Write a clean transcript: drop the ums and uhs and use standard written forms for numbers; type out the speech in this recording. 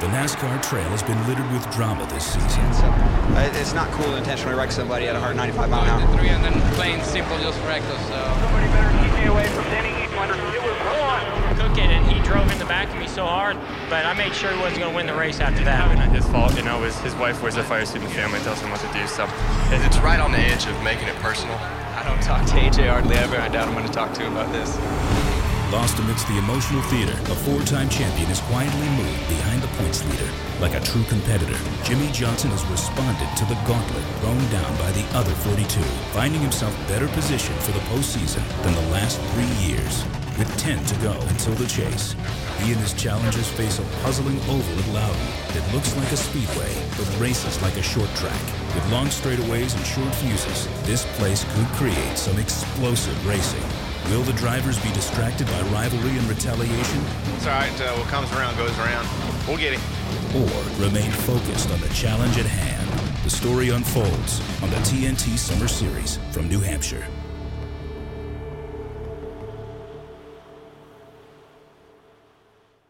The NASCAR trail has been littered with drama this season. So it's not cool to intentionally wreck somebody at 195 mile an hour. The three and then plain simple just wrecked us. So Somebody better keep me away from Denny. It was one. Cook it, and he drove in the back of me so hard, but I made sure he wasn't going to win the race after that. Not his fault, you know. His wife wears a fire suit and the family tells him what to do. So it's right on the edge of making it personal. I don't talk to AJ hardly ever. I doubt I'm going to talk to him about this. Lost amidst the emotional theater, a four-time champion is quietly moved behind the points leader. Like a true competitor, Jimmie Johnson has responded to the gauntlet thrown down by the other 42, finding himself better positioned for the postseason than the last 3 years. With 10 to go until the chase, he and his challengers face a puzzling oval at Loudon that looks like a speedway, but races like a short track. With long straightaways and short fuses, this place could create some explosive racing. Will the drivers be distracted by rivalry and retaliation? It's all right. What comes around goes around. We'll get him. Or remain focused on the challenge at hand? The story unfolds on the TNT Summer Series from New Hampshire.